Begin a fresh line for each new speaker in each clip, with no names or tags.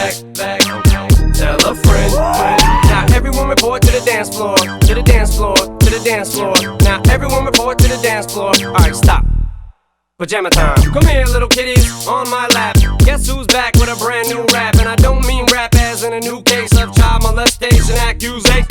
back. Tell a friend. Now everyone report to the dance floor, to the dance floor, to the dance floor. Now everyone report to the dance floor. Alright, stop. Pajama time. Come here, little kitties, on my lap. Guess who's back with a brand new rap? And I don't mean rap as in a new case of child molestation accusation.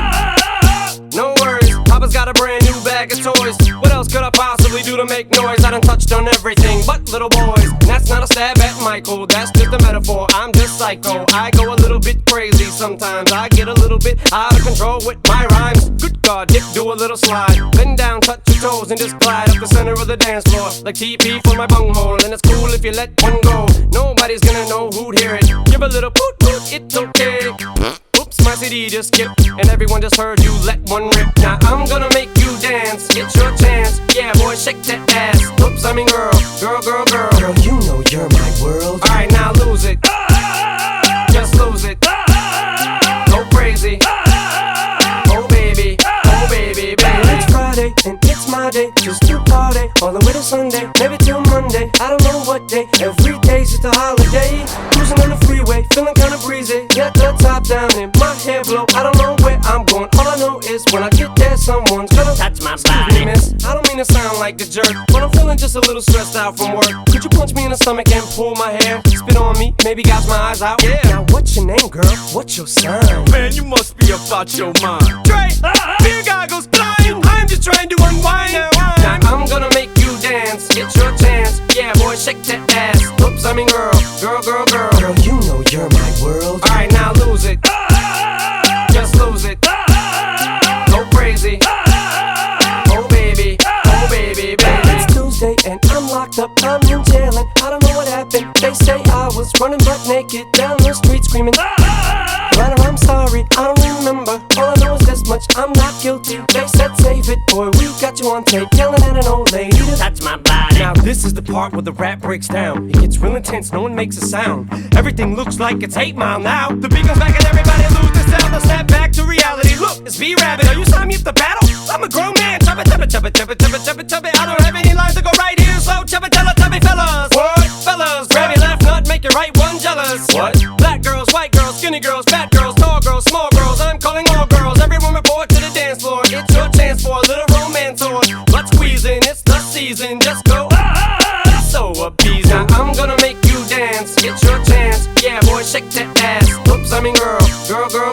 No worries, Papa's got a brand new bag of toys. What else could I possibly do to make noise? I done touched on everything but little boys. And that's not a stab at Michael, that's just a metaphor. I'm just psycho, I go a little bit crazy sometimes. I get a little bit out of control with my rhymes. Good God, dip, do a little slide. Bend down, touch your toes and just glide up the center of the dance floor like TP for my bunghole. And it's cool if you let one go, nobody's gonna know who'd hear it. Give a little poot poot, it's okay. Oops, my CD just skipped, and everyone just heard you let one rip. Now I'm gonna make you dance, it's your chance. Yeah, boy, shake that ass. Oops, I mean girl, girl, girl, girl.
Girl, you know you're my world.
Alright, now lose it. Just lose it. Go crazy. Oh baby, baby.
It's Friday, and it's my day. Just to party, all the way to Sunday. Maybe till Monday, I don't know what day. Every day's just a holiday. Cruising on the freeway, feeling kinda breezy. Got the top down and my hair blow. I don't know where I'm going, all I know is when I get there, someone's gonna
touch my
Excuse me,
body.
miss, I don't mean to sound like a jerk, but I'm feeling just a little stressed out from work. Could you punch me in the stomach and pull my hair? Spit on me, maybe gouge my eyes out.
Yeah.
Now what's your name, girl? What's your sign?
Man, you must be about your mind.
Dre, beer goggles flying. I'm just trying to unwind. Now I'm gonna make you dance, it's your chance. Yeah, boy, shake that ass. Oops, I mean girl, girl, girl, girl.
Girl, you know you're my world.
Alright, now lose it. Just lose it. Go crazy. Oh baby, baby.
It's Tuesday and I'm locked up, I'm in jail and I don't know what happened. They say I was running butt naked down the street screaming. But I'm sorry, I don't remember. All I know is this much, I'm not guilty. They said save it, boy, we got you on tape yelling at an old lady to
Touch my body.
Now this is the part where the rap breaks down. It gets real intense, no one makes a sound. Everything looks like it's 8 Mile now.
The beat goes back and everybody lose the sound. Now snap back to reality. Look, it's B-Rabbit. Are you signing me up to battle? I'm a grown man. Chub it. I don't have any lines to go right here, so chub it, fellas. What? Fellas, grab your left nut, make your right one jealous.
What?
Black girls, white girls, skinny girls, fat girls, tall girls, small girls. I'm calling all girls. Everyone report to the dance floor. It's your chance for a little romance or butt squeezing. It's the season. Just go. So appeasing. Now I'm gonna make you dance. It's your chance. Yeah, boy, shake that ass. Oops, I mean girl, girl, girl.